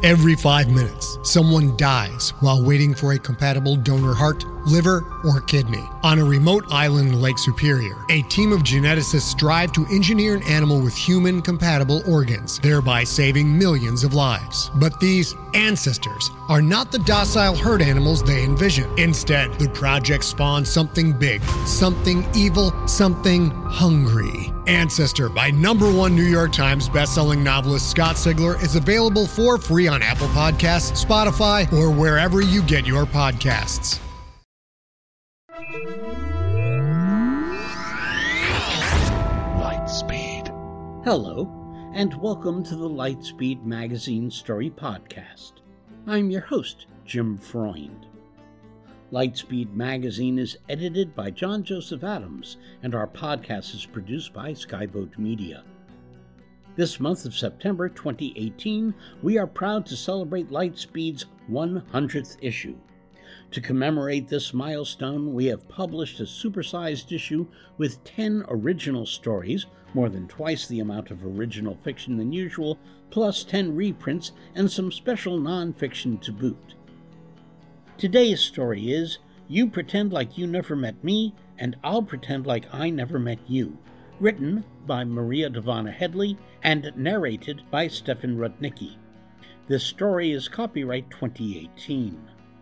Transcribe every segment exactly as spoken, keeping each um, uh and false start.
Every five minutes, someone dies while waiting for a compatible donor heart, liver, or kidney. On a remote island in Lake Superior, a team of geneticists strive to engineer an animal with human-compatible organs, thereby saving millions of lives. But these ancestors are not the docile herd animals they envision. Instead, the project spawns something big, something evil, something hungry. Ancestor by number one New York Times bestselling novelist Scott Sigler is available for free on Apple Podcasts, Spotify, or wherever you get your podcasts. Lightspeed. Hello, and welcome to the Lightspeed Magazine Story Podcast. I'm your host, Jim Freund. Lightspeed Magazine is edited by John Joseph Adams, and our podcast is produced by Skyboat Media. This month of September twenty eighteen, we are proud to celebrate Lightspeed's one hundredth issue. To commemorate this milestone, we have published a supersized issue with ten original stories, more than twice the amount of original fiction than usual, plus ten reprints and some special non-fiction to boot. Today's story is You Pretend Like You Never Met Me, and I'll Pretend Like I Never Met You, written by Maria Dahvana Headley and narrated by Stefan Rudnicki. This story is copyright twenty eighteen.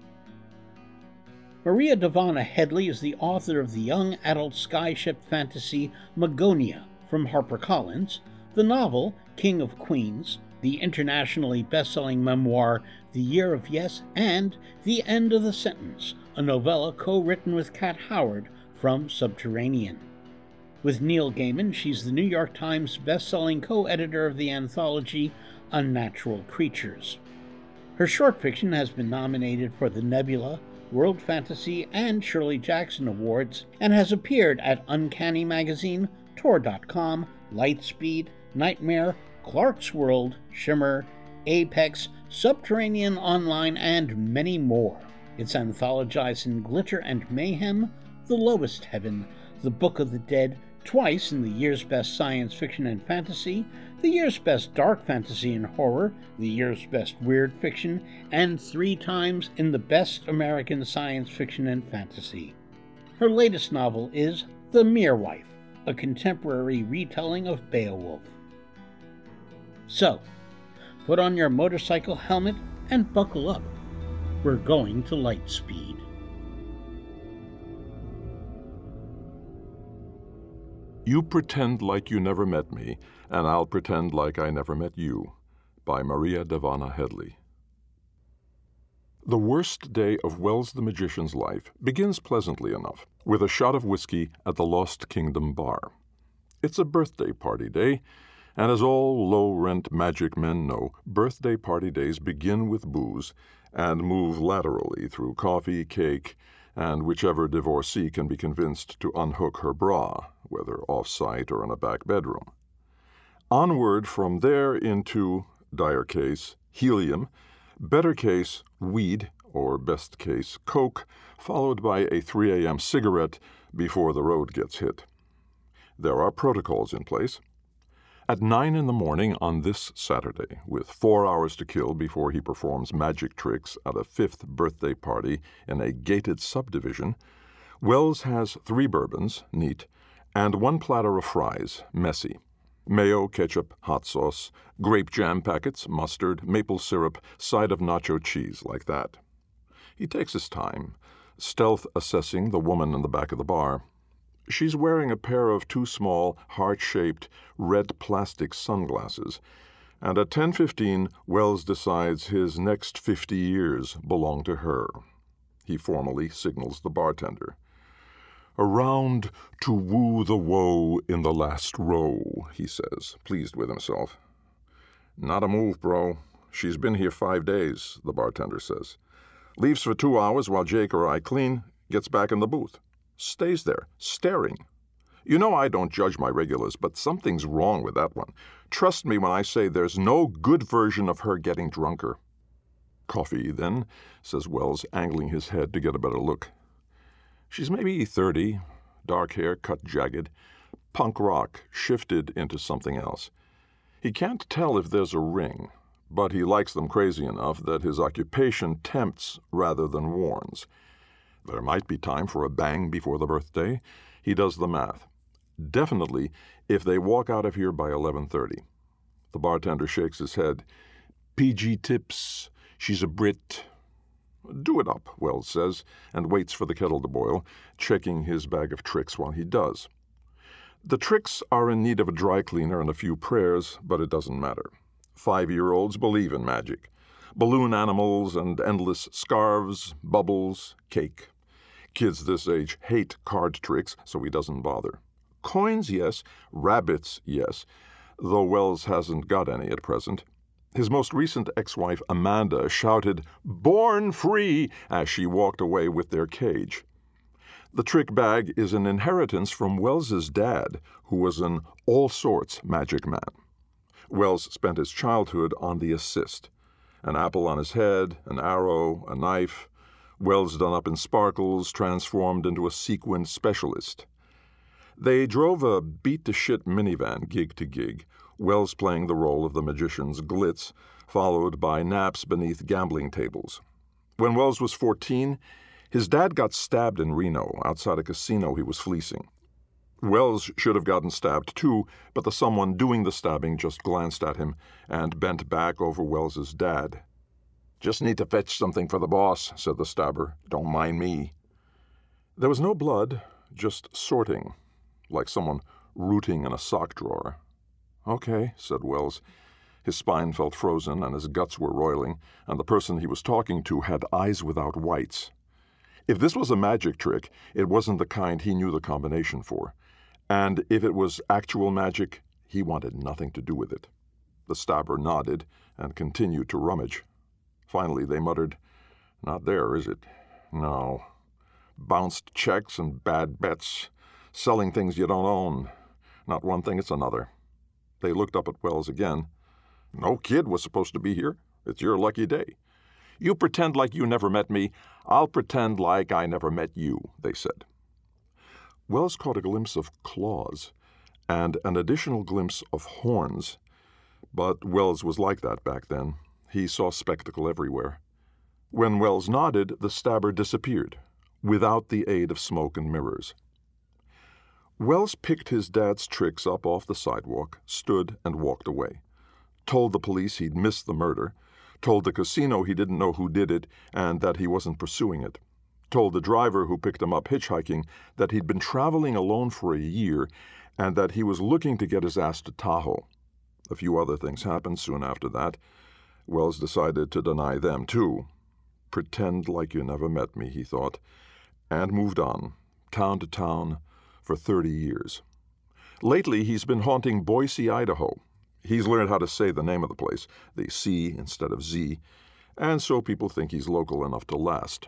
Maria Dahvana Headley is the author of the young adult skyship fantasy Magonia from HarperCollins, the novel King of Queens, the internationally best-selling memoir The Year of Yes, and The End of the Sentence, a novella co-written with Kat Howard from Subterranean. With Neil Gaiman, she's the New York Times best-selling co-editor of the anthology Unnatural Creatures. Her short fiction has been nominated for the Nebula, World Fantasy, and Shirley Jackson Awards, and has appeared at Uncanny Magazine, Tor dot com, Lightspeed, Nightmare, Clarkesworld, Shimmer, Apex, Subterranean Online, and many more. It's anthologized in Glitter and Mayhem, The Lowest Heaven, The Book of the Dead, twice in the year's best science fiction and fantasy, the year's best dark fantasy and horror, the year's best weird fiction, and three times in the best American science fiction and fantasy. Her latest novel is The Mere Wife, a contemporary retelling of Beowulf. So, put on your motorcycle helmet and buckle up. We're going to Lightspeed. You Pretend Like You Never Met Me, and I'll Pretend Like I Never Met You, by Maria Dahvana Headley. The worst day of Wells the Magician's life begins pleasantly enough, with a shot of whiskey at the Lost Kingdom bar. It's a birthday party day, and as all low-rent magic men know, birthday party days begin with booze and move laterally through coffee, cake, and whichever divorcee can be convinced to unhook her bra, whether off-site or in a back bedroom. Onward from there into, dire case, helium, better case, weed, or best case, coke, followed by a three a.m. cigarette before the road gets hit. There are protocols in place. At nine in the morning on this Saturday, with four hours to kill before he performs magic tricks at a fifth birthday party in a gated subdivision, Wells has three bourbons, neat, and one platter of fries, messy. Mayo, ketchup, hot sauce, grape jam packets, mustard, maple syrup, side of nacho cheese, like that. He takes his time, stealth assessing the woman in the back of the bar. She's wearing a pair of too small, heart-shaped, red plastic sunglasses, and at ten fifteen, Wells decides his next fifty years belong to her. He formally signals the bartender. "Around to woo the woe in the last row," he says, pleased with himself. "Not a move, bro. She's been here five days," the bartender says. "Leaves for two hours while Jake or I clean, gets back in the booth. Stays there, staring. You know I don't judge my regulars, but something's wrong with that one. Trust me when I say there's no good version of her getting drunker." "Coffee, then," says Wells, angling his head to get a better look. She's maybe thirty, dark hair cut jagged, punk rock shifted into something else. He can't tell if there's a ring, but he likes them crazy enough that his occupation tempts rather than warns. There might be time for a bang before the birthday. He does the math. Definitely if they walk out of here by eleven thirty. The bartender shakes his head. P G tips. She's a Brit. Do it up, Wells says, and waits for the kettle to boil, checking his bag of tricks while he does. The tricks are in need of a dry cleaner and a few prayers, but it doesn't matter. Five-year-olds believe in magic. Balloon animals and endless scarves, bubbles, cake. Kids this age hate card tricks, so he doesn't bother. Coins, yes. Rabbits, yes. Though Wells hasn't got any at present. His most recent ex-wife, Amanda, shouted, "Born free!" as she walked away with their cage. The trick bag is an inheritance from Wells's dad, who was an all-sorts magic man. Wells spent his childhood on the assist. An apple on his head, an arrow, a knife. Wells done up in sparkles, transformed into a sequined specialist. They drove a beat-to-shit minivan gig to gig, Wells playing the role of the magician's glitz, followed by naps beneath gambling tables. When Wells was fourteen, his dad got stabbed in Reno, outside a casino he was fleecing. Wells should have gotten stabbed too, but the someone doing the stabbing just glanced at him and bent back over Wells's dad. "Just need to fetch something for the boss," said the stabber. "Don't mind me." There was no blood, just sorting, like someone rooting in a sock drawer. "Okay," said Wells. His spine felt frozen and his guts were roiling, and the person he was talking to had eyes without whites. If this was a magic trick, it wasn't the kind he knew the combination for. And if it was actual magic, he wanted nothing to do with it. The stabber nodded and continued to rummage. Finally, they muttered, "Not there, is it? No. Bounced checks and bad bets. Selling things you don't own. Not one thing, it's another." They looked up at Wells again. "No kid was supposed to be here. It's your lucky day." "You pretend like you never met me. I'll pretend like I never met you," they said. Wells caught a glimpse of claws and an additional glimpse of horns. But Wells was like that back then. He saw spectacle everywhere. When Wells nodded, the stabber disappeared, without the aid of smoke and mirrors. Wells picked his dad's tricks up off the sidewalk, stood and walked away. Told the police he'd missed the murder. Told the casino he didn't know who did it and that he wasn't pursuing it. Told the driver who picked him up hitchhiking that he'd been traveling alone for a year and that he was looking to get his ass to Tahoe. A few other things happened soon after that. Wells decided to deny them, too. Pretend like you never met me, he thought, and moved on, town to town, for thirty years. Lately, he's been haunting Boise, Idaho. He's learned how to say the name of the place, the C instead of Z, and so people think he's local enough to last.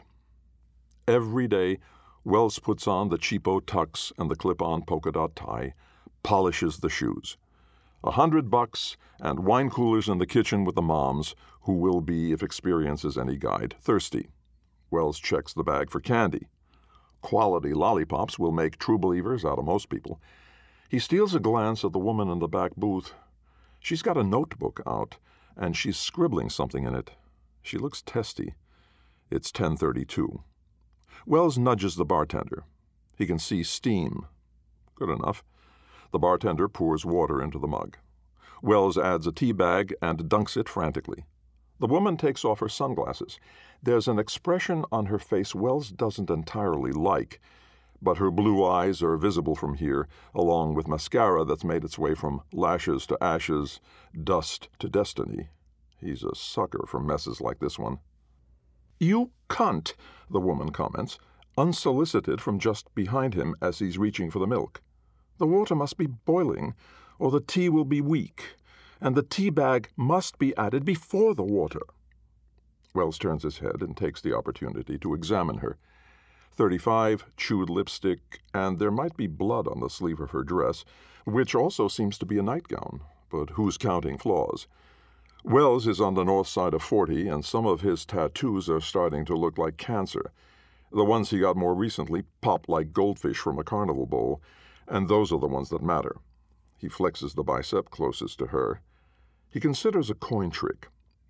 Every day, Wells puts on the cheapo tux and the clip-on polka dot tie, polishes the shoes. A hundred bucks and wine coolers in the kitchen with the moms, who will be, if experience is any guide, thirsty. Wells checks the bag for candy. Quality lollipops will make true believers out of most people. He steals a glance at the woman in the back booth. She's got a notebook out, and she's scribbling something in it. She looks testy. It's ten thirty-two. Wells nudges the bartender. He can see steam. Good enough. The bartender pours water into the mug. Wells adds a tea bag and dunks it frantically. The woman takes off her sunglasses. There's an expression on her face Wells doesn't entirely like, but her blue eyes are visible from here, along with mascara that's made its way from lashes to ashes, dust to destiny. He's a sucker for messes like this one. "You cunt," the woman comments, unsolicited from just behind him as he's reaching for the milk. "The water must be boiling, or the tea will be weak, and the tea bag must be added before the water." Wells turns his head and takes the opportunity to examine her. Thirty-five, chewed lipstick, and there might be blood on the sleeve of her dress, which also seems to be a nightgown, but who's counting flaws? Wells is on the north side of forty, and some of his tattoos are starting to look like cancer. The ones he got more recently pop like goldfish from a carnival bowl, and those are the ones that matter. He flexes the bicep closest to her. He considers a coin trick.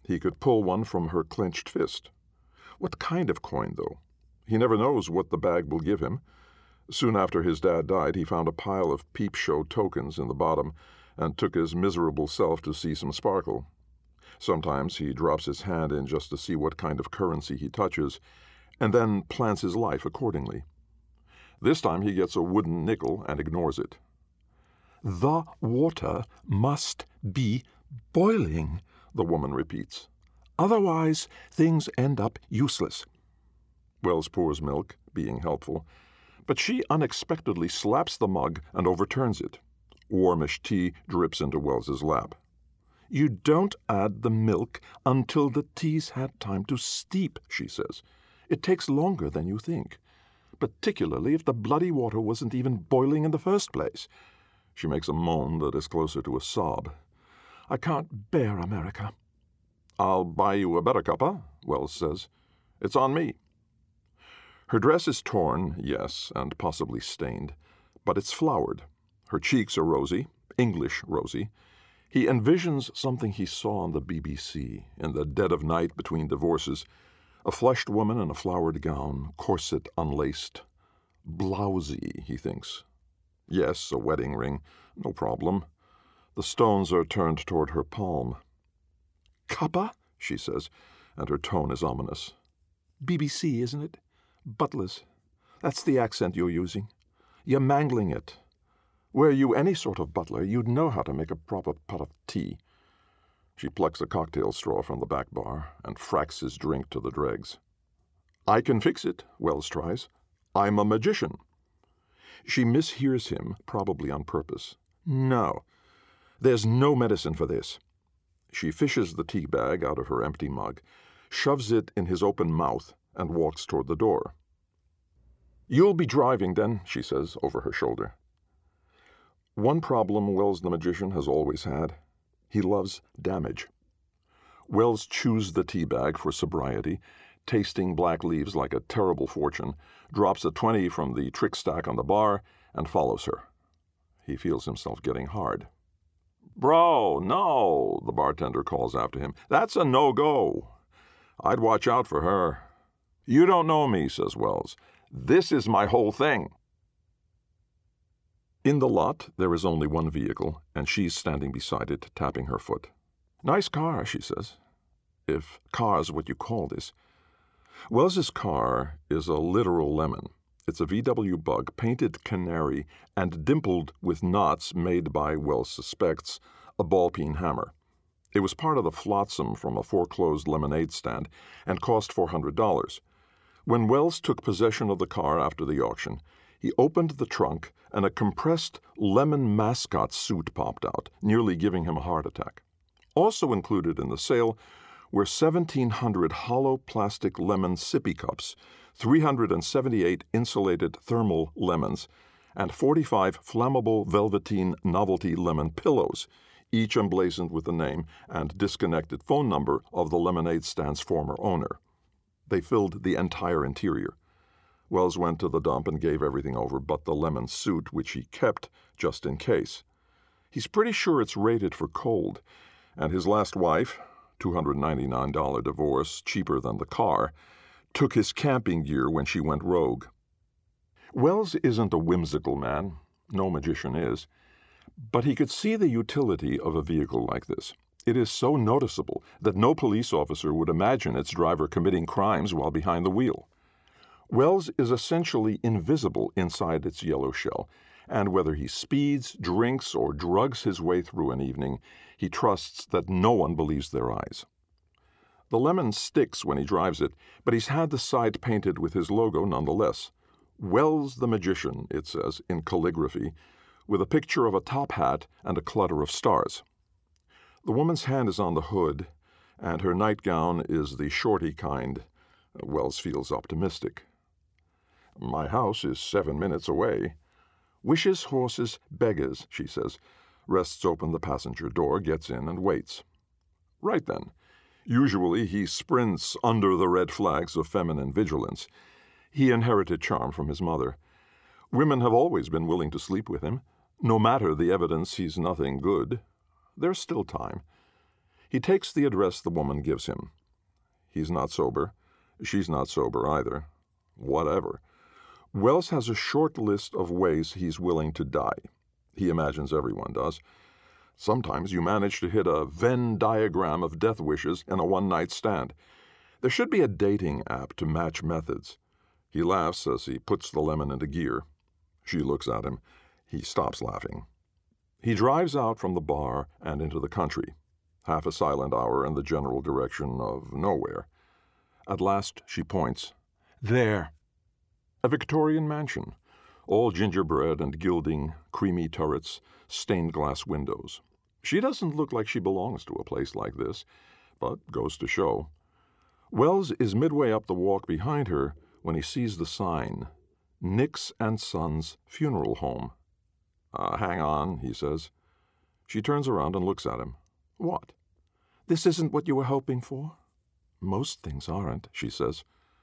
He could pull one from her clenched fist. What kind of coin, though? He never knows what the bag will give him. Soon after his dad died, he found a pile of peep show tokens in the bottom and took his miserable self to see some sparkle. Sometimes he drops his hand in just to see what kind of currency he touches, and then plans his life accordingly. This time he gets a wooden nickel and ignores it. "The water must be boiling," the woman repeats. "Otherwise things end up useless." Wells pours milk, being helpful, but she unexpectedly slaps the mug and overturns it. Warmish tea drips into Wells's lap. "You don't add the milk until the tea's had time to steep," she says. "It takes longer than you think, particularly if the bloody water wasn't even boiling in the first place." She makes a moan that is closer to a sob. "I can't bear America." "I'll buy you a better cuppa," Wells says. "It's on me." Her dress is torn, yes, and possibly stained, but it's flowered. Her cheeks are rosy, English rosy. He envisions something he saw on the B B C in the dead of night between divorces. A flushed woman in a flowered gown, corset unlaced. Blousy, he thinks. Yes, a wedding ring, no problem. The stones are turned toward her palm. "Cuppa?" she says, and her tone is ominous. "B B C, isn't it? Butlers. That's the accent you're using. You're mangling it. Were you any sort of butler, you'd know how to make a proper pot of tea." She plucks a cocktail straw from the back bar and fracks his drink to the dregs. "I can fix it," Wells tries. "I'm a magician." She mishears him, probably on purpose. "No, there's no medicine for this." She fishes the tea bag out of her empty mug, shoves it in his open mouth, and walks toward the door. "You'll be driving, then," she says over her shoulder. One problem Wells the magician has always had. He loves damage. Wells chews the tea bag for sobriety, tasting black leaves like a terrible fortune, drops a twenty from the trick stack on the bar, and follows her. He feels himself getting hard. "Bro, no," the bartender calls after him. "That's a no-go. I'd watch out for her." "You don't know me," says Wells. "This is my whole thing." In the lot, there is only one vehicle, and she's standing beside it, tapping her foot. "Nice car," she says. If car's what you call this. Wells's car is a literal lemon. It's a V W Bug, painted canary, and dimpled with knots made by, Wells suspects, a ball-peen hammer. It was part of the flotsam from a foreclosed lemonade stand and cost four hundred dollars. When Wells took possession of the car after the auction, he opened the trunk and a compressed lemon mascot suit popped out, nearly giving him a heart attack. Also included in the sale were seventeen hundred hollow plastic lemon sippy cups, three hundred seventy-eight insulated thermal lemons, and forty-five flammable velveteen novelty lemon pillows, each emblazoned with the name and disconnected phone number of the lemonade stand's former owner. They filled the entire interior. Wells went to the dump and gave everything over but the lemon suit, which he kept just in case. He's pretty sure it's rated for cold, and his last wife, two hundred ninety-nine dollars divorce, cheaper than the car, took his camping gear when she went rogue. Wells isn't a whimsical man, no magician is, but he could see the utility of a vehicle like this. It is so noticeable that no police officer would imagine its driver committing crimes while behind the wheel. Wells is essentially invisible inside its yellow shell, and whether he speeds, drinks, or drugs his way through an evening, he trusts that no one believes their eyes. The lemon sticks when he drives it, but he's had the side painted with his logo nonetheless. Wells the Magician, it says, in calligraphy, with a picture of a top hat and a clutter of stars. The woman's hand is on the hood, and her nightgown is the shorty kind. Wells feels optimistic. My house is seven minutes away. Wishes, horses, beggars, she says, rests open the passenger door, gets in, and waits. Right then. Usually he sprints under the red flags of feminine vigilance. He inherited charm from his mother. Women have always been willing to sleep with him, no matter the evidence he's nothing good. There's still time. He takes the address the woman gives him. He's not sober. She's not sober either. Whatever. Wells has a short list of ways he's willing to die. He imagines everyone does. Sometimes you manage to hit a Venn diagram of death wishes in a one-night stand. There should be a dating app to match methods. He laughs as he puts the lemon into gear. She looks at him. He stops laughing. He drives out from the bar and into the country, half a silent hour in the general direction of nowhere. At last she points. There! A Victorian mansion, all gingerbread and gilding, creamy turrets, stained glass windows. She doesn't look like she belongs to a place like this, but goes to show. Wells is midway up the walk behind her when he sees the sign, Nix and Sons Funeral Home. Uh, hang on, he says. She turns around and looks at him. What? This isn't what you were hoping for? Most things aren't, she says.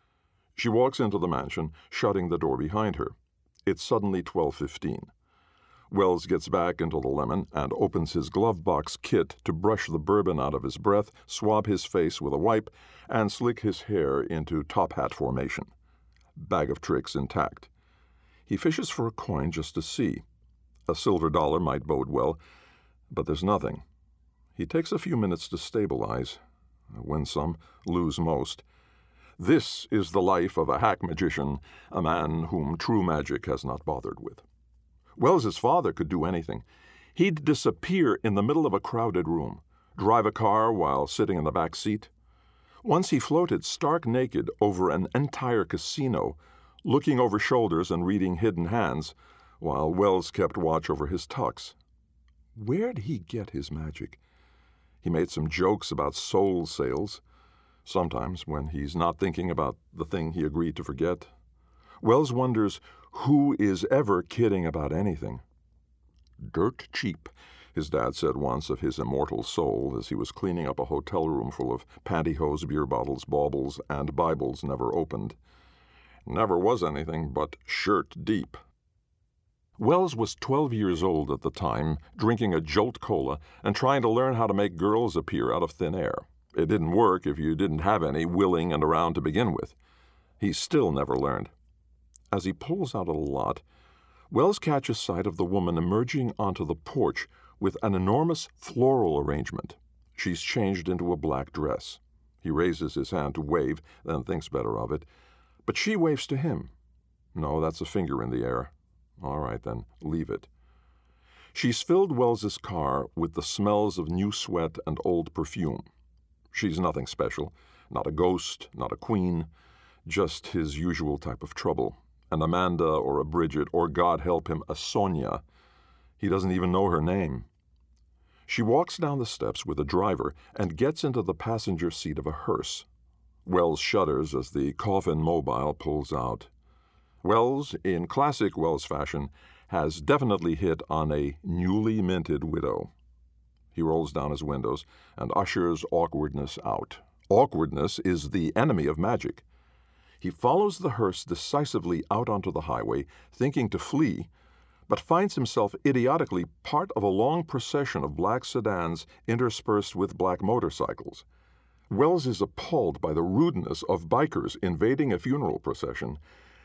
She walks into the mansion, shutting the door behind her. It's suddenly twelve fifteen. Wells gets back into the lemon and opens his glove box kit to brush the bourbon out of his breath, swab his face with a wipe, and slick his hair into top hat formation. Bag of tricks intact. He fishes for a coin just to see. A silver dollar might bode well, but there's nothing. He takes a few minutes to stabilize. Win some, lose most. This is the life of a hack magician, a man whom true magic has not bothered with. Wells's father could do anything. He'd disappear in the middle of a crowded room, drive a car while sitting in the back seat. Once he floated stark naked over an entire casino, looking over shoulders and reading hidden hands, while Wells kept watch over his tux. Where'd he get his magic? He made some jokes about soul sales, sometimes when he's not thinking about the thing he agreed to forget. Wells wonders who is ever kidding about anything. Dirt cheap, his dad said once of his immortal soul as he was cleaning up a hotel room full of pantyhose, beer bottles, baubles, and Bibles never opened. Never was anything but shirt deep. Wells was twelve years old at the time, drinking a Jolt Cola and trying to learn how to make girls appear out of thin air. It didn't work if you didn't have any willing and around to begin with. He still never learned. As he pulls out of the lot, Wells catches sight of the woman emerging onto the porch with an enormous floral arrangement. She's changed into a black dress. He raises his hand to wave, then thinks better of it. But she waves to him. No, that's a finger in the air. All right, then, leave it. She's filled Wells's car with the smells of new sweat and old perfume. She's nothing special, not a ghost, not a queen, just his usual type of trouble. An Amanda or a Bridget, or God help him, a Sonia. He doesn't even know her name. She walks down the steps with a driver and gets into the passenger seat of a hearse. Wells shudders as the coffin mobile pulls out. Wells, in classic Wells fashion, has definitely hit on a newly minted widow. He rolls down his windows and ushers awkwardness out. Awkwardness is the enemy of magic. He follows the hearse decisively out onto the highway, thinking to flee, but finds himself idiotically part of a long procession of black sedans interspersed with black motorcycles. Wells is appalled by the rudeness of bikers invading a funeral procession.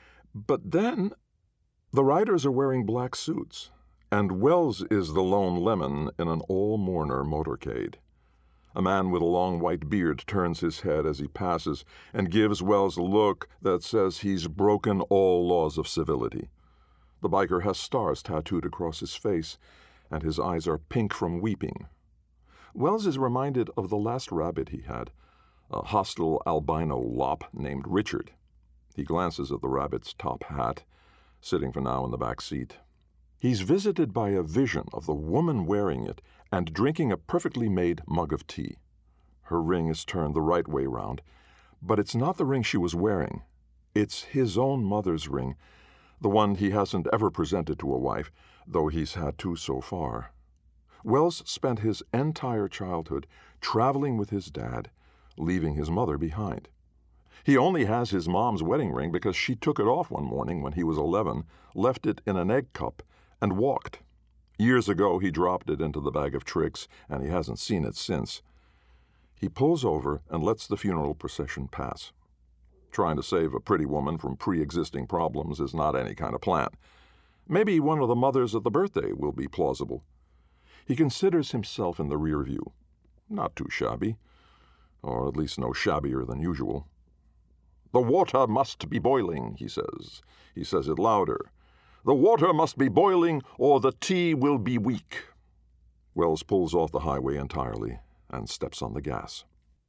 But then, the riders are wearing black suits, and Wells is the lone lemon in an all-mourner motorcade. A man with a long white beard turns his head as he passes and gives Wells a look that says he's broken all laws of civility. The biker has stars tattooed across his face, and his eyes are pink from weeping. Wells is reminded of the last rabbit he had, a hostile albino lop named Richard. He glances at the rabbit's top hat, sitting for now in the back seat. He's visited by a vision of the woman wearing it and drinking a perfectly made mug of tea. Her ring is turned the right way round, but it's not the ring she was wearing. It's his own mother's ring, the one he hasn't ever presented to a wife, though he's had two so far. Wells spent his entire childhood traveling with his dad, leaving his mother behind. He only has his mom's wedding ring because she took it off one morning when he was eleven, left it in an egg cup, and walked. Years ago he dropped it into the bag of tricks, and he hasn't seen it since. He pulls over and lets the funeral procession pass. Trying to save a pretty woman from pre-existing problems is not any kind of plan. Maybe one of the mothers at the birthday will be plausible. He considers himself in the rear view. Not too shabby, or at least no shabbier than usual. "The water must be boiling," he says. He says it louder. "The water must be boiling, or the tea will be weak." Wells pulls off the highway entirely and steps on the gas.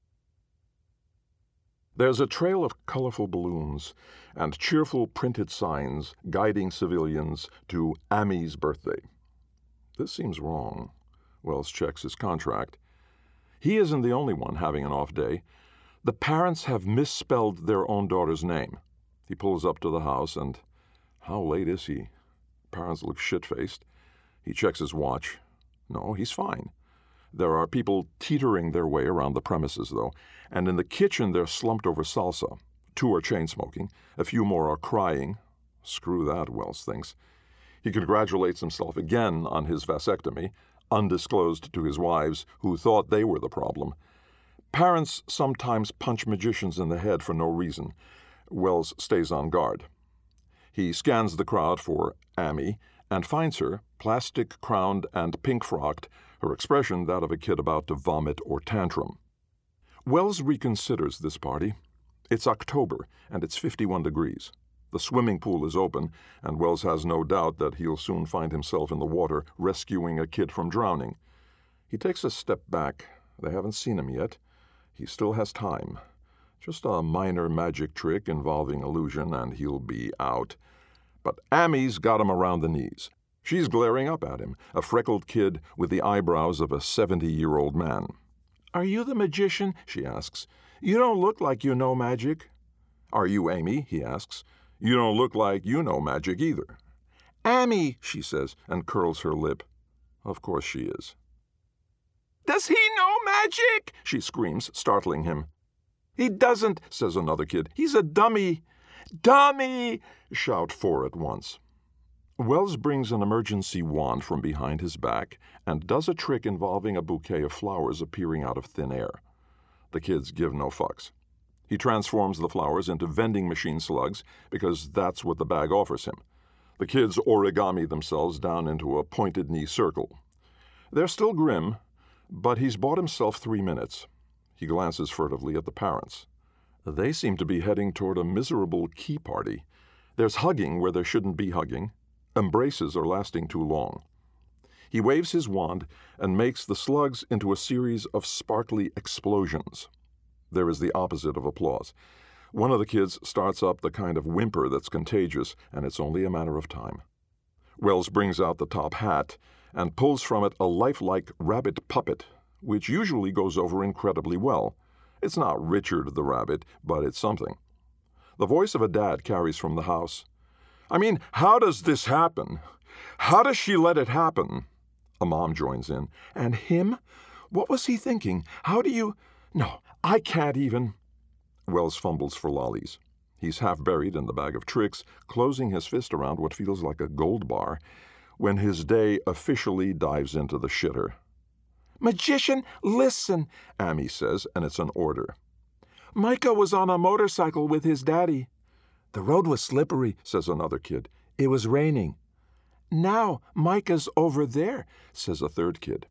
There's a trail of colorful balloons and cheerful printed signs guiding civilians to Amy's birthday. This seems wrong. Wells checks his contract. He isn't the only one having an off day. The parents have misspelled their own daughter's name. He pulls up to the house, and how late is he? Parents look shit-faced. He checks his watch. No, he's fine. There are people teetering their way around the premises, though, and in the kitchen they're slumped over salsa. Two are chain-smoking. A few more are crying. Screw that, Wells thinks. He congratulates himself again on his vasectomy, undisclosed to his wives, who thought they were the problem. Parents sometimes punch magicians in the head for no reason. Wells stays on guard. He scans the crowd for Amy and finds her, plastic-crowned and pink-frocked, her expression that of a kid about to vomit or tantrum. Wells reconsiders this party. It's October, and it's fifty-one degrees. The swimming pool is open, and Wells has no doubt that he'll soon find himself in the water rescuing a kid from drowning. He takes a step back. They haven't seen him yet. He still has time. Just a minor magic trick involving illusion, and he'll be out. But Amy's got him around the knees. She's glaring up at him, a freckled kid with the eyebrows of a seventy-year-old man. "Are you the magician?" she asks. "You don't look like you know magic." "Are you Amy?" he asks. "You don't look like you know magic either." "Amy," she says, and curls her lip. Of course she is. "Does he know magic?" she screams, startling him. "He doesn't," says another kid. "He's a dummy." "Dummy!" shout four at once. Wells brings an emergency wand from behind his back and does a trick involving a bouquet of flowers appearing out of thin air. The kids give no fucks. He transforms the flowers into vending machine slugs because that's what the bag offers him. The kids origami themselves down into a pointed knee circle. They're still grim, but he's bought himself three minutes. He glances furtively at the parents. They seem to be heading toward a miserable key party. There's hugging where there shouldn't be hugging. Embraces are lasting too long. He waves his wand and makes the slugs into a series of sparkly explosions. There is the opposite of applause. One of the kids starts up the kind of whimper that's contagious, and it's only a matter of time. Wells brings out the top hat and pulls from it a lifelike rabbit puppet, which usually goes over incredibly well. It's not Richard the Rabbit, but it's something. The voice of a dad carries from the house. "I mean, how does this happen? How does she let it happen?" A mom joins in. "And him? What was he thinking? How do you... No, I can't even..." Wells fumbles for lollies. He's half buried in the bag of tricks, closing his fist around what feels like a gold bar, when his day officially dives into the shitter. "Magician, listen," Amy says, and it's an order. "Micah was on a motorcycle with his daddy." "The road was slippery," says another kid. "It was raining." "Now Micah's over there," says a third kid.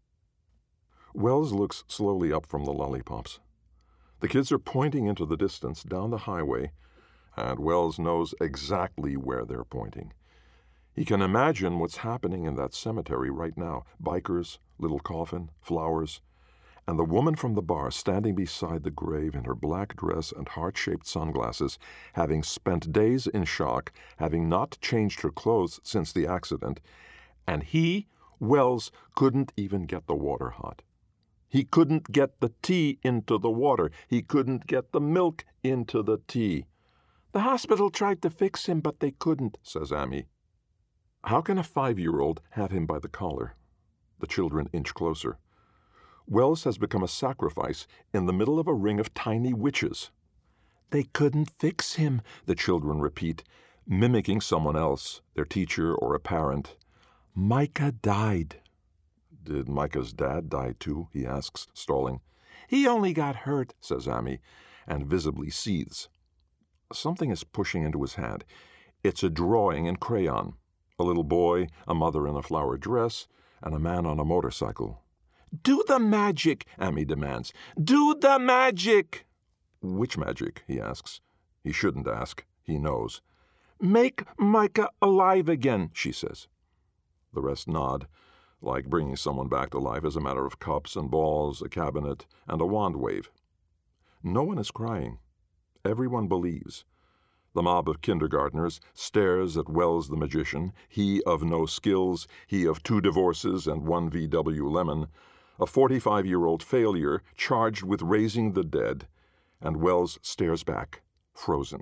Wells looks slowly up from the lollipops. The kids are pointing into the distance down the highway, and Wells knows exactly where they're pointing. He can imagine what's happening in that cemetery right now. Bikers, little coffin, flowers, and the woman from the bar standing beside the grave in her black dress and heart-shaped sunglasses, having spent days in shock, having not changed her clothes since the accident, and he, Wells, couldn't even get the water hot. He couldn't get the tea into the water. He couldn't get the milk into the tea. "The hospital tried to fix him, but they couldn't," says Amy. How can a five-year-old have him by the collar? The children inch closer. Wells has become a sacrifice in the middle of a ring of tiny witches. "They couldn't fix him," the children repeat, mimicking someone else, their teacher or a parent. "Micah died." "Did Micah's dad die too?" he asks, stalling. "He only got hurt," says Amy, and visibly seethes. Something is pushing into his hand. It's a drawing in crayon. A little boy, a mother in a flower dress, and a man on a motorcycle. "Do the magic," Amy demands. "Do the magic!" "Which magic?" he asks. He shouldn't ask. He knows. "Make Micah alive again," she says. The rest nod, like bringing someone back to life is a matter of cups and balls, a cabinet, and a wand wave. No one is crying. Everyone believes. The mob of kindergartners stares at Wells the magician, he of no skills, he of two divorces and one V W lemon, a forty-five-year-old failure charged with raising the dead, and Wells stares back, frozen.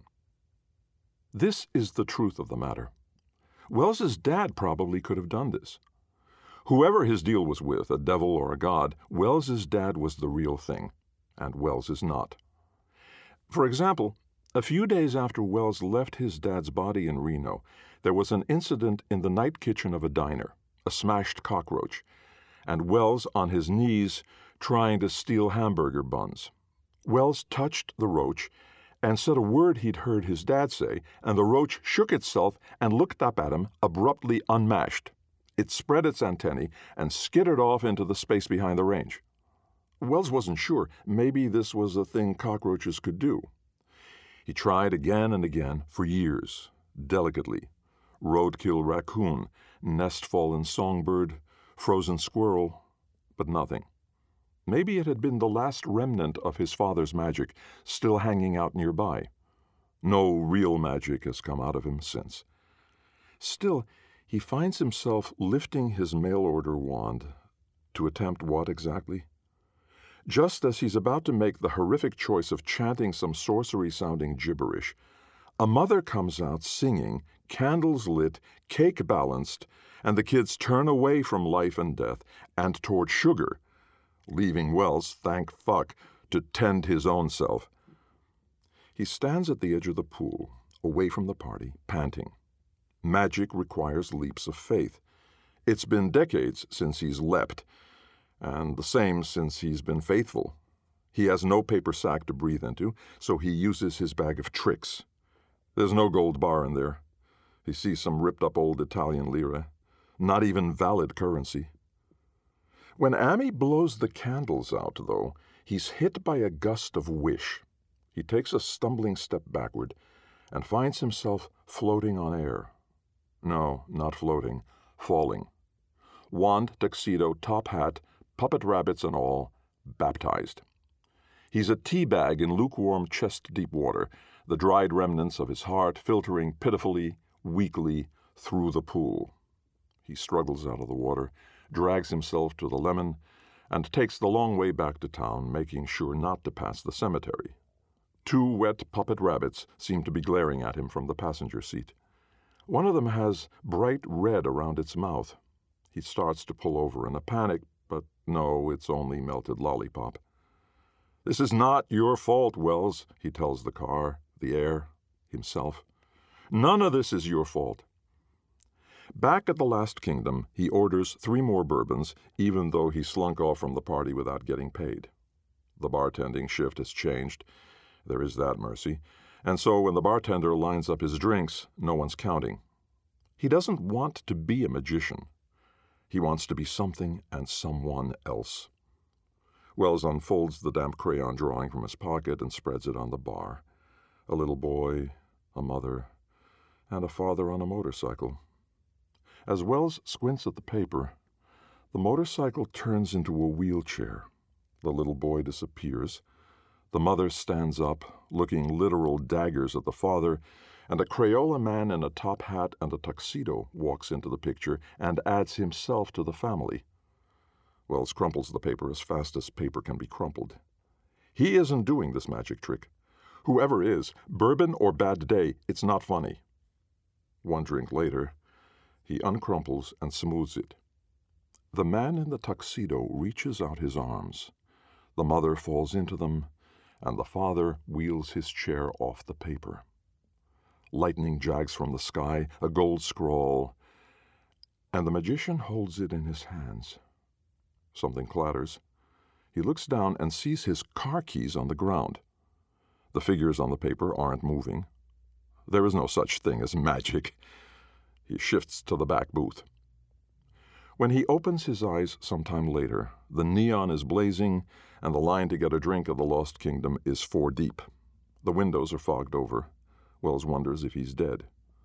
This is the truth of the matter. Wells's dad probably could have done this. Whoever his deal was with, a devil or a god, Wells's dad was the real thing, and Wells is not. For example, a few days after Wells left his dad's body in Reno, there was an incident in the night kitchen of a diner, a smashed cockroach, and Wells on his knees trying to steal hamburger buns. Wells touched the roach and said a word he'd heard his dad say, and the roach shook itself and looked up at him, abruptly unmashed. It spread its antennae and skittered off into the space behind the range. Wells wasn't sure. Maybe this was a thing cockroaches could do. He tried again and again, for years, delicately. Roadkill raccoon, nest-fallen songbird, frozen squirrel, but nothing. Maybe it had been the last remnant of his father's magic still hanging out nearby. No real magic has come out of him since. Still, he finds himself lifting his mail-order wand to attempt what exactly? Just as he's about to make the horrific choice of chanting some sorcery-sounding gibberish, a mother comes out singing, candles lit, cake balanced, and the kids turn away from life and death and toward sugar, leaving Wells, thank fuck, to tend his own self. He stands at the edge of the pool, away from the party, panting. Magic requires leaps of faith. It's been decades since he's leapt, and the same since he's been faithful. He has no paper sack to breathe into, so he uses his bag of tricks. There's no gold bar in there. He sees some ripped-up old Italian lira. Not even valid currency. When Amy blows the candles out, though, he's hit by a gust of wish. He takes a stumbling step backward and finds himself floating on air. No, not floating, falling. Wand, tuxedo, top hat, puppet rabbits and all, baptized. He's a tea bag in lukewarm chest-deep water, the dried remnants of his heart filtering pitifully, weakly through the pool. He struggles out of the water, drags himself to the lemon, and takes the long way back to town, making sure not to pass the cemetery. Two wet puppet rabbits seem to be glaring at him from the passenger seat. One of them has bright red around its mouth. He starts to pull over in a panic, but no, it's only melted lollipop. "This is not your fault, Wells," he tells the car, the air, himself. "None of this is your fault." Back at the Last Kingdom, he orders three more bourbons, even though he slunk off from the party without getting paid. The bartending shift has changed. There is that mercy. And so when the bartender lines up his drinks, no one's counting. He doesn't want to be a magician. He wants to be something and someone else. Wells unfolds the damp crayon drawing from his pocket and spreads it on the bar. A little boy, a mother, and a father on a motorcycle. As Wells squints at the paper, the motorcycle turns into a wheelchair. The little boy disappears. The mother stands up, looking literal daggers at the father, and a Crayola man in a top hat and a tuxedo walks into the picture and adds himself to the family. Wells crumples the paper as fast as paper can be crumpled. He isn't doing this magic trick. Whoever is, bourbon or bad day, it's not funny. One drink later, he uncrumples and smooths it. The man in the tuxedo reaches out his arms. The mother falls into them, and the father wheels his chair off the paper. Lightning jags from the sky, a gold scrawl, and the magician holds it in his hands. Something clatters. He looks down and sees his car keys on the ground. The figures on the paper aren't moving. There is no such thing as magic. He shifts to the back booth. When he opens his eyes sometime later, the neon is blazing, and the line to get a drink of the Lost Kingdom is four deep. The windows are fogged over. Wells wonders if he's dead.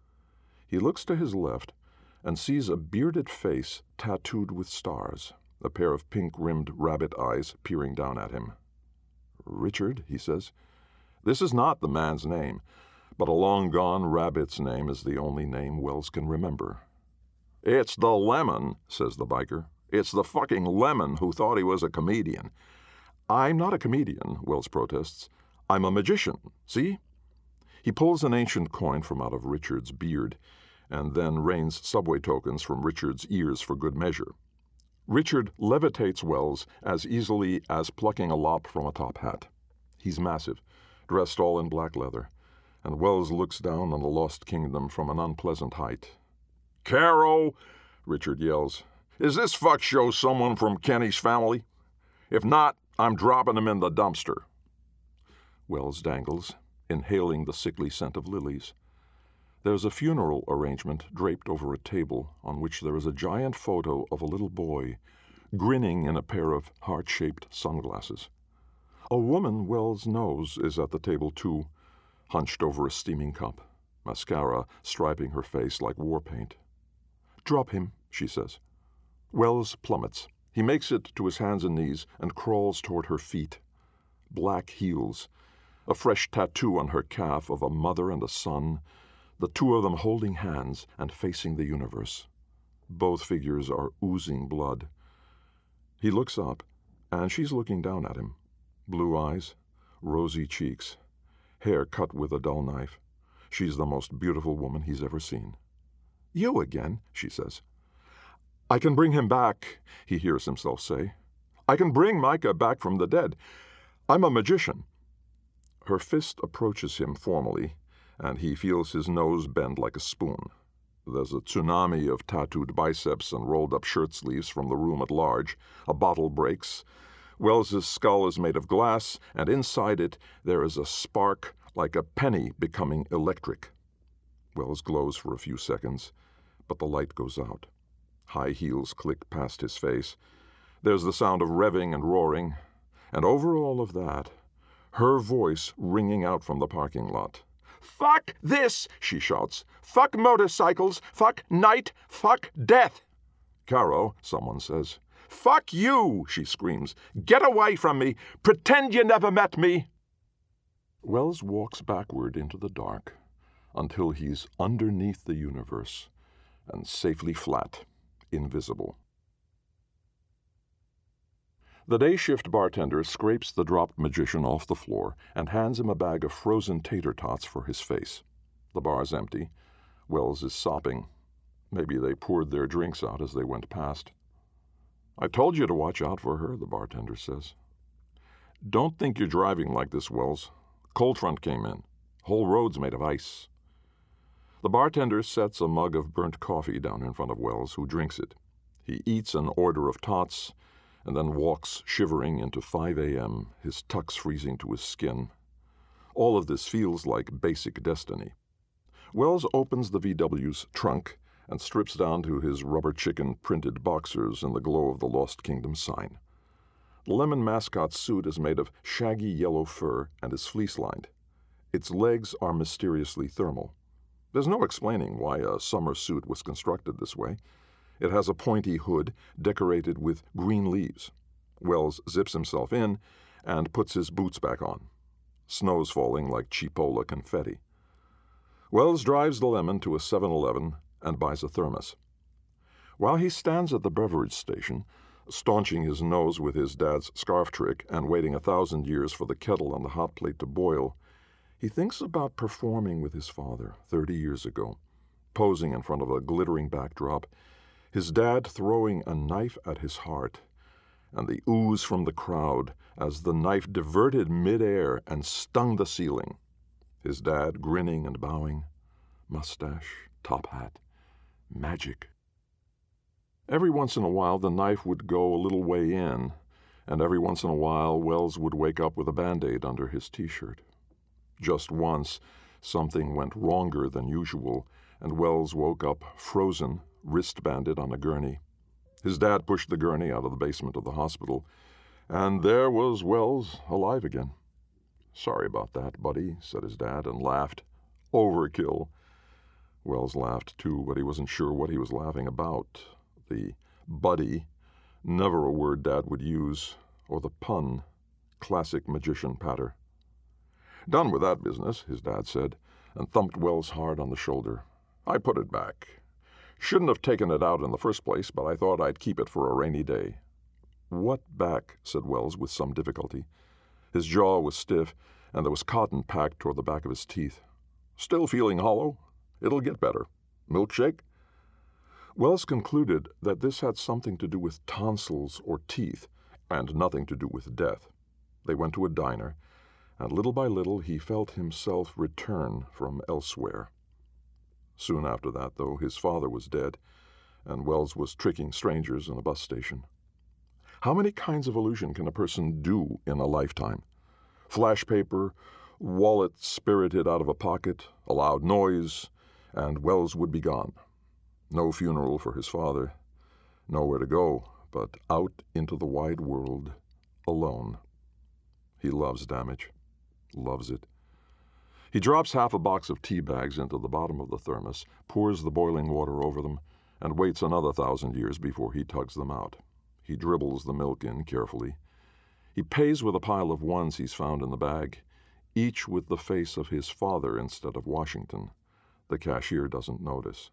He looks to his left and sees a bearded face tattooed with stars, a pair of pink-rimmed rabbit eyes peering down at him. "Richard," he says. This is not the man's name, but a long-gone rabbit's name is the only name Wells can remember. "It's the lemon," says the biker. "It's the fucking lemon who thought he was a comedian." "I'm not a comedian," Wells protests. "I'm a magician, see?" He pulls an ancient coin from out of Richard's beard, and then rains subway tokens from Richard's ears for good measure. Richard levitates Wells as easily as plucking a lop from a top hat. He's massive, dressed all in black leather, and Wells looks down on the Lost Kingdom from an unpleasant height. "Caro," Richard yells, "is this fuck show someone from Kenny's family? If not, I'm dropping him in the dumpster." Wells dangles, inhaling the sickly scent of lilies. There's a funeral arrangement draped over a table on which there is a giant photo of a little boy grinning in a pair of heart-shaped sunglasses. A woman Wells knows is at the table too, hunched over a steaming cup, mascara striping her face like war paint. "Drop him," she says. Wells plummets. He makes it to his hands and knees and crawls toward her feet. Black heels, a fresh tattoo on her calf of a mother and a son, the two of them holding hands and facing the universe. Both figures are oozing blood. He looks up, and she's looking down at him. Blue eyes, rosy cheeks, hair cut with a dull knife. She's the most beautiful woman he's ever seen. "You again," she says. "I can bring him back," he hears himself say. "I can bring Micah back from the dead. I'm a magician." Her fist approaches him formally, and he feels his nose bend like a spoon. There's a tsunami of tattooed biceps and rolled-up shirt sleeves from the room at large. A bottle breaks. Wells's skull is made of glass, and inside it there is a spark like a penny becoming electric. Wells glows for a few seconds, but the light goes out. High heels click past his face. There's the sound of revving and roaring, and over all of that, her voice ringing out from the parking lot. "Fuck this!" she shouts. "Fuck motorcycles! Fuck night! Fuck death!" "Caro," someone says. "Fuck you!" she screams. "Get away from me! Pretend you never met me!" Wells walks backward into the dark until he's underneath the universe and safely flat, invisible. The day shift bartender scrapes the dropped magician off the floor and hands him a bag of frozen tater tots for his face. The bar's empty. Wells is sopping. Maybe they poured their drinks out as they went past. "I told you to watch out for her," the bartender says. "Don't think you're driving like this, Wells. Cold front came in. Whole road's made of ice." The bartender sets a mug of burnt coffee down in front of Wells, who drinks it. He eats an order of tots and then walks shivering into five a.m., his tux freezing to his skin. All of this feels like basic destiny. Wells opens the V W's trunk and strips down to his rubber chicken printed boxers in the glow of the Lost Kingdom sign. The lemon mascot suit is made of shaggy yellow fur and is fleece-lined. Its legs are mysteriously thermal. There's no explaining why a summer suit was constructed this way. It has a pointy hood decorated with green leaves. Wells zips himself in and puts his boots back on. Snow's falling like Chipola confetti. Wells drives the lemon to a seven eleven and buys a thermos. While he stands at the beverage station, staunching his nose with his dad's scarf trick and waiting a thousand years for the kettle on the hot plate to boil, he thinks about performing with his father thirty years ago, posing in front of a glittering backdrop, his dad throwing a knife at his heart, and the ooze from the crowd as the knife diverted midair and stung the ceiling. His dad grinning and bowing, mustache, top hat, magic. Every once in a while the knife would go a little way in, and every once in a while Wells would wake up with a Band-Aid under his T-shirt. Just once, something went wronger than usual, and Wells woke up frozen, wrist-banded on a gurney. His dad pushed the gurney out of the basement of the hospital, and there was Wells alive again. "Sorry about that, buddy," said his dad, and laughed. "Overkill." Wells laughed, too, but he wasn't sure what he was laughing about. The buddy, never a word Dad would use, or the pun, classic magician patter. "Done with that business," his dad said, and thumped Wells hard on the shoulder. "I put it back. Shouldn't have taken it out in the first place, but I thought I'd keep it for a rainy day." "What back?" said Wells with some difficulty. His jaw was stiff, and there was cotton packed toward the back of his teeth. "Still feeling hollow? It'll get better. Milkshake?" Wells concluded that this had something to do with tonsils or teeth, and nothing to do with death. They went to a diner, and little by little he felt himself return from elsewhere. Soon after that, though, his father was dead, and Wells was tricking strangers in a bus station. How many kinds of illusion can a person do in a lifetime? Flash paper, wallet spirited out of a pocket, a loud noise, and Wells would be gone. No funeral for his father, nowhere to go, but out into the wide world, alone. He loves damage, loves it. He drops half a box of tea bags into the bottom of the thermos, pours the boiling water over them, and waits another thousand years before he tugs them out. He dribbles the milk in carefully. He pays with a pile of ones he's found in the bag, each with the face of his father instead of Washington. The cashier doesn't notice.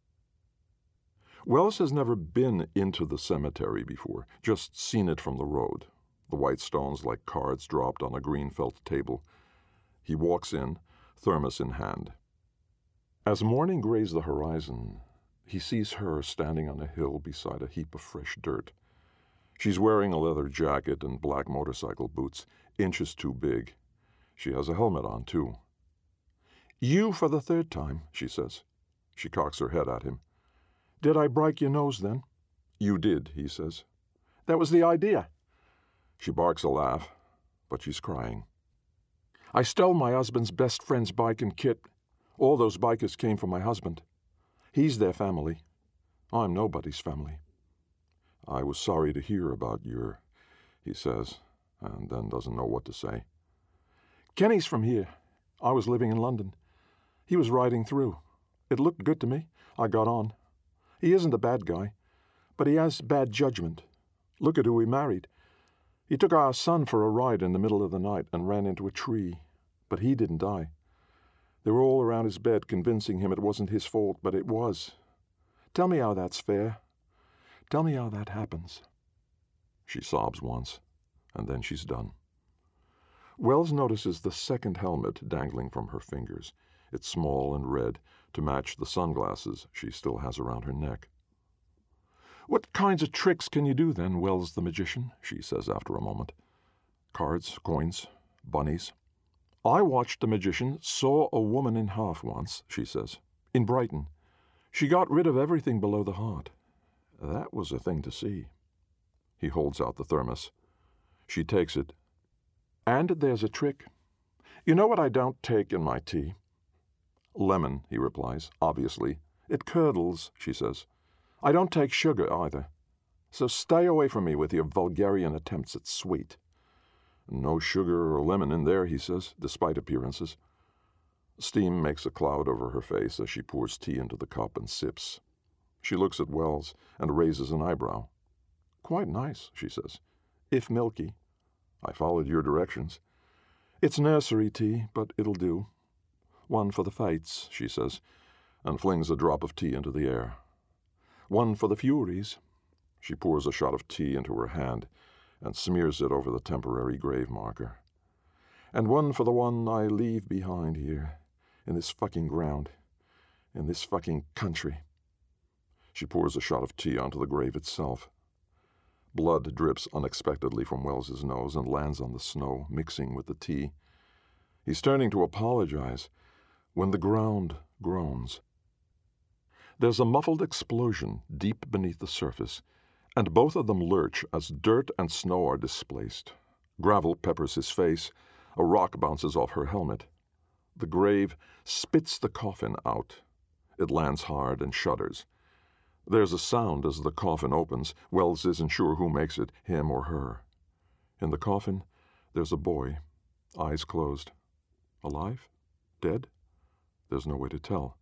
Wells has never been into the cemetery before, just seen it from the road, the white stones like cards dropped on a green felt table. He walks in, thermos in hand. As morning grays the horizon, he sees her standing on a hill beside a heap of fresh dirt. She's wearing a leather jacket and black motorcycle boots, inches too big. She has a helmet on, too. "You for the third time," she says. She cocks her head at him. "Did I break your nose, then?" "You did," he says. "That was the idea." She barks a laugh, but she's crying. "I stole my husband's best friend's bike and kit. All those bikers came from my husband. He's their family. I'm nobody's family." "I was sorry to hear about your," he says, and then doesn't know what to say. "Kenny's from here. I was living in London. He was riding through. It looked good to me. I got on. He isn't a bad guy, but he has bad judgment. Look at who he married. He took our son for a ride in the middle of the night and ran into a tree, but he didn't die. They were all around his bed convincing him it wasn't his fault, but it was. Tell me how that's fair. Tell me how that happens." She sobs once, and then she's done. Wells notices the second helmet dangling from her fingers. It's small and red, to match the sunglasses she still has around her neck. "What kinds of tricks can you do, then, Wells the magician?" she says after a moment. "Cards, coins, bunnies." "I watched a magician saw a woman in half once," she says, "in Brighton. She got rid of everything below the heart. That was a thing to see." He holds out the thermos. She takes it. "And there's a trick. You know what I don't take in my tea?" "Lemon," he replies, obviously. "It curdles," she says. "I don't take sugar, either. So stay away from me with your vulgarian attempts at sweet." "No sugar or lemon in there," he says, despite appearances. Steam makes a cloud over her face as she pours tea into the cup and sips. She looks at Wells and raises an eyebrow. "Quite nice," she says, "if milky. I followed your directions. It's nursery tea, but it'll do. One for the fates," she says, and flings a drop of tea into the air. "One for the Furies." She pours a shot of tea into her hand and smears it over the temporary grave marker. "And one for the one I leave behind here, in this fucking ground, in this fucking country." She pours a shot of tea onto the grave itself. Blood drips unexpectedly from Wells's nose and lands on the snow, mixing with the tea. He's turning to apologize when the ground groans. There's a muffled explosion deep beneath the surface, and both of them lurch as dirt and snow are displaced. Gravel peppers his face. A rock bounces off her helmet. The grave spits the coffin out. It lands hard and shudders. There's a sound as the coffin opens. Wells isn't sure who makes it, him or her. In the coffin, there's a boy, eyes closed. Alive? Dead? There's no way to tell.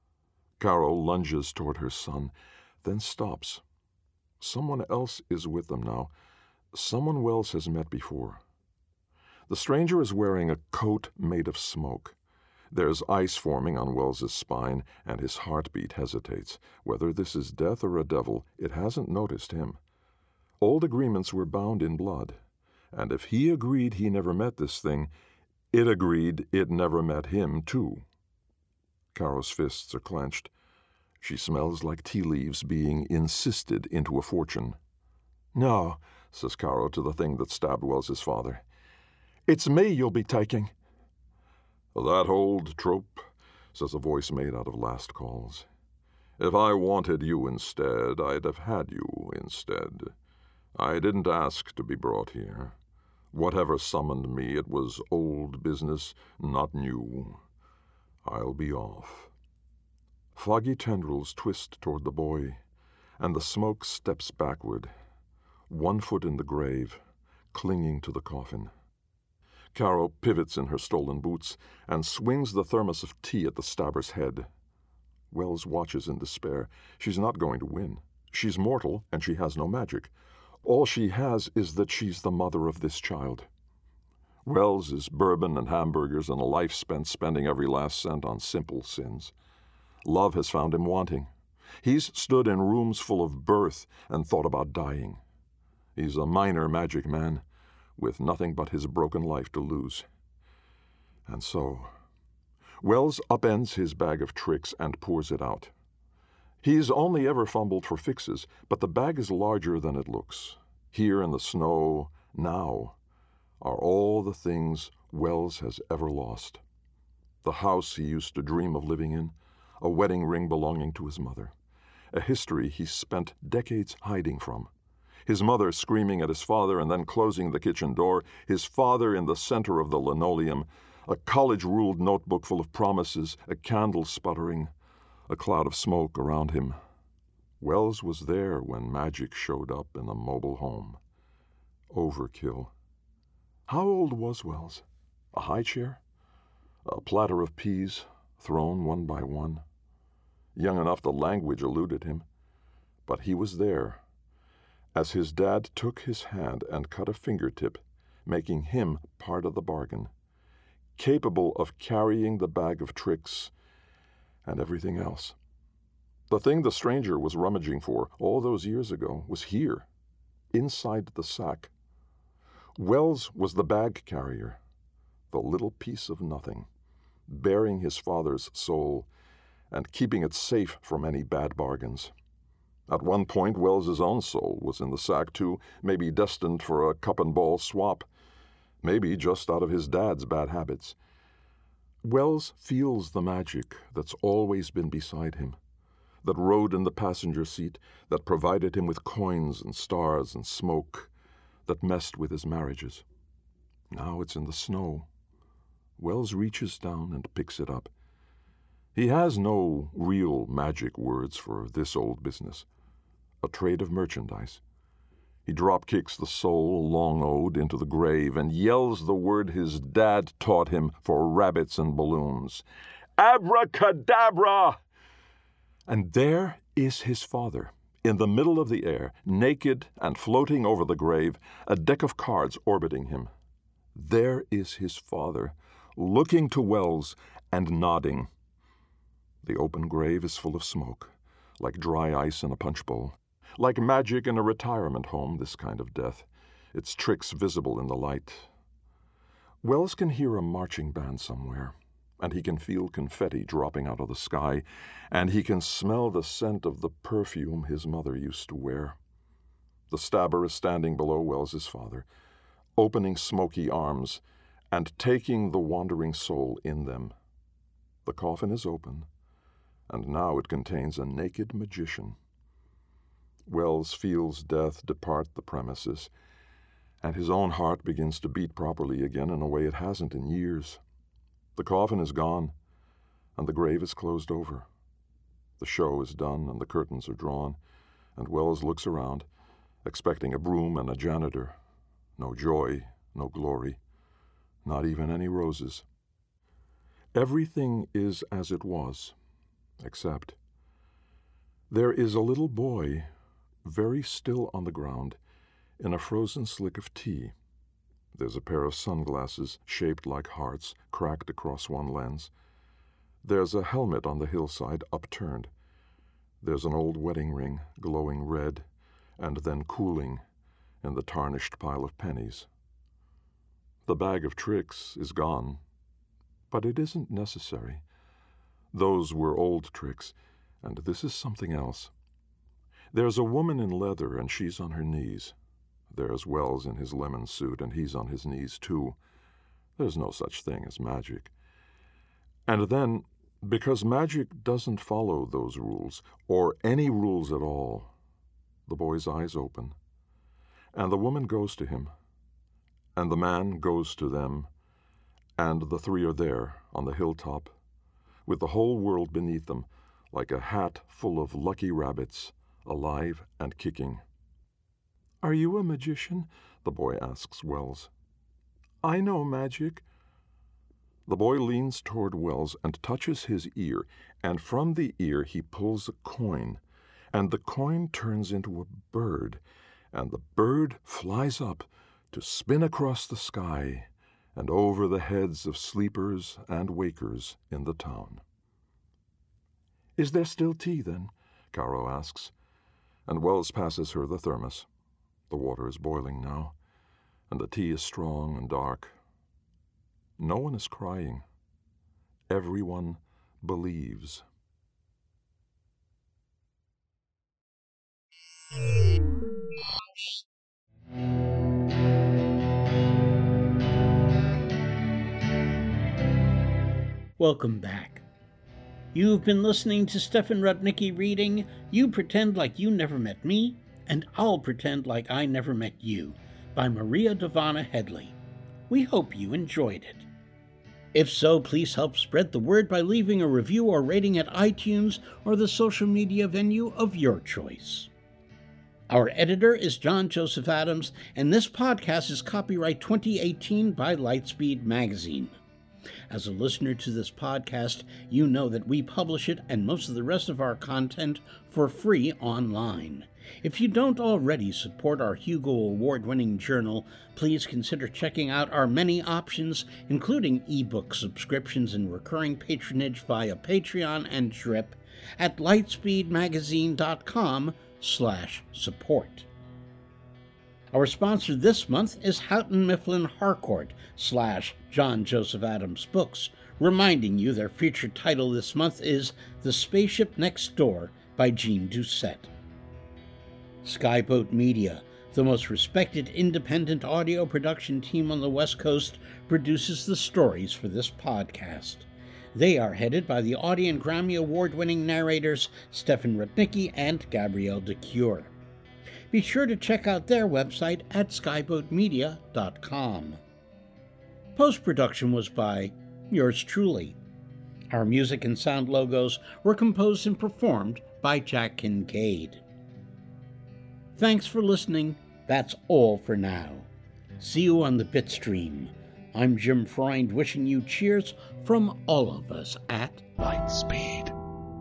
Carol lunges toward her son, then stops. Someone else is with them now. Someone Wells has met before. The stranger is wearing a coat made of smoke. There's ice forming on Wells's spine, and his heartbeat hesitates. Whether this is death or a devil, it hasn't noticed him. Old agreements were bound in blood, and if he agreed he never met this thing, it agreed it never met him, too. Carol's fists are clenched. She smells like tea leaves being insisted into a fortune. "No," says Carol to the thing that stabbed Wells's father. "It's me you'll be taking." "That old trope," says a voice made out of last calls. "If I wanted you instead, I'd have had you instead. I didn't ask to be brought here. Whatever summoned me, it was old business, not new. I'll be off." Foggy tendrils twist toward the boy, and the smoke steps backward, one foot in the grave, clinging to the coffin. Carol pivots in her stolen boots and swings the thermos of tea at the stabber's head. Wells watches in despair. She's not going to win. She's mortal, and she has no magic. All she has is that she's the mother of this child. Wells is bourbon and hamburgers and a life spent spending every last cent on simple sins. Love has found him wanting. He's stood in rooms full of birth and thought about dying. He's a minor magic man, with nothing but his broken life to lose. And so, Wells upends his bag of tricks and pours it out. He's only ever fumbled for fixes, but the bag is larger than it looks. Here in the snow, now, are all the things Wells has ever lost. The house he used to dream of living in, a wedding ring belonging to his mother, a history he spent decades hiding from. His mother screaming at his father and then closing the kitchen door, his father in the center of the linoleum, a college-ruled notebook full of promises, a candle sputtering, a cloud of smoke around him. Wells was there when magic showed up in a mobile home. Overkill. How old was Wells? A high chair? A platter of peas, thrown one by one? Young enough the language eluded him. But he was there, as his dad took his hand and cut a fingertip, making him part of the bargain, capable of carrying the bag of tricks and everything else. The thing the stranger was rummaging for all those years ago was here, inside the sack. Wells was the bag carrier, the little piece of nothing, bearing his father's soul and keeping it safe from any bad bargains. At one point, Wells's own soul was in the sack, too, maybe destined for a cup-and-ball swap, maybe just out of his dad's bad habits. Wells feels the magic that's always been beside him, that rode in the passenger seat, that provided him with coins and stars and smoke, that messed with his marriages. Now it's in the snow. Wells reaches down and picks it up. He has no real magic words for this old business. A trade of merchandise. He drop-kicks the soul long owed into the grave and yells the word his dad taught him for rabbits and balloons. Abracadabra! And there is his father, in the middle of the air, naked and floating over the grave, a deck of cards orbiting him. There is his father, looking to Wells and nodding. The open grave is full of smoke, like dry ice in a punch bowl. Like magic in a retirement home, this kind of death, its tricks visible in the light. Wells can hear a marching band somewhere, and he can feel confetti dropping out of the sky, and he can smell the scent of the perfume his mother used to wear. The stabber is standing below Wells's father, opening smoky arms and taking the wandering soul in them. The coffin is open, and now it contains a naked magician. Wells feels death depart the premises, and his own heart begins to beat properly again in a way it hasn't in years. The coffin is gone, and the grave is closed over. The show is done, and the curtains are drawn, and Wells looks around, expecting a broom and a janitor. No joy, no glory, not even any roses. Everything is as it was, except there is a little boy, very still on the ground, in a frozen slick of tea. There's a pair of sunglasses shaped like hearts cracked across one lens. There's a helmet on the hillside upturned. There's an old wedding ring glowing red and then cooling in the tarnished pile of pennies. The bag of tricks is gone, but it isn't necessary. Those were old tricks, and this is something else. There's a woman in leather, and she's on her knees. There's Wells in his lemon suit, and he's on his knees too. There's no such thing as magic. And then, because magic doesn't follow those rules, or any rules at all, the boy's eyes open, and the woman goes to him, and the man goes to them, and the three are there on the hilltop, with the whole world beneath them, like a hat full of lucky rabbits, alive and kicking. "Are you a magician?" the boy asks Wells. "I know magic." The boy leans toward Wells and touches his ear, and from the ear he pulls a coin, and the coin turns into a bird, and the bird flies up to spin across the sky and over the heads of sleepers and wakers in the town. "Is there still tea, then?" Caro asks, and Wells passes her the thermos. The water is boiling now, and the tea is strong and dark. No one is crying. Everyone believes. Welcome back. You've been listening to Stefan Rudnicki reading You Pretend Like You Never Met Me, and I'll Pretend Like I Never Met You by Maria Dahvana Headley. We hope you enjoyed it. If so, please help spread the word by leaving a review or rating at iTunes or the social media venue of your choice. Our editor is John Joseph Adams, and this podcast is copyright twenty eighteen by Lightspeed Magazine. As a listener to this podcast, you know that we publish it and most of the rest of our content for free online. If you don't already support our Hugo Award-winning journal, please consider checking out our many options, including ebook subscriptions and recurring patronage via Patreon and Drip at lightspeedmagazine.com slash support. Our sponsor this month is Houghton Mifflin Harcourt slash John Joseph Adams Books, reminding you their featured title this month is The Spaceship Next Door by Jean Doucette. Skyboat Media, the most respected independent audio production team on the West Coast, produces the stories for this podcast. They are headed by the Audie and Grammy Award-winning narrators Stefan Rudnicki and Gabrielle de Cure. Be sure to check out their website at skyboat media dot com. Post-production was by yours truly. Our music and sound logos were composed and performed by Jack Kincaid. Thanks for listening. That's all for now. See you on the Bitstream. I'm Jim Freund wishing you cheers from all of us at Lightspeed.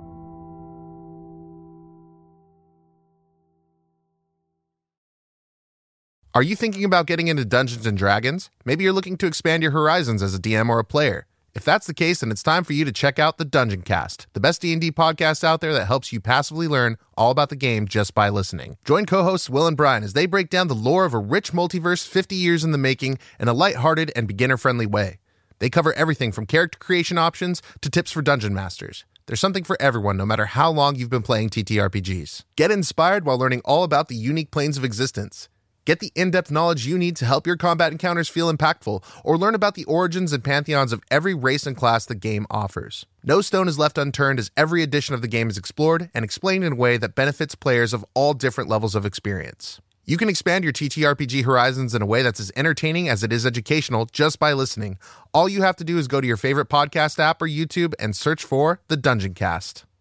Are you thinking about getting into Dungeons and Dragons? Maybe you're looking to expand your horizons as a D M or a player. If that's the case, then it's time for you to check out the Dungeon Cast, the best D and D podcast out there that helps you passively learn all about the game just by listening. Join co-hosts Will and Brian as they break down the lore of a rich multiverse fifty years in the making in a lighthearted and beginner-friendly way. They cover everything from character creation options to tips for dungeon masters. There's something for everyone, no matter how long you've been playing T T R P Gs. Get inspired while learning all about the unique planes of existence. Get the in-depth knowledge you need to help your combat encounters feel impactful, or learn about the origins and pantheons of every race and class the game offers. No stone is left unturned as every edition of the game is explored and explained in a way that benefits players of all different levels of experience. You can expand your T T R P G horizons in a way that's as entertaining as it is educational just by listening. All you have to do is go to your favorite podcast app or YouTube and search for The Dungeon Cast.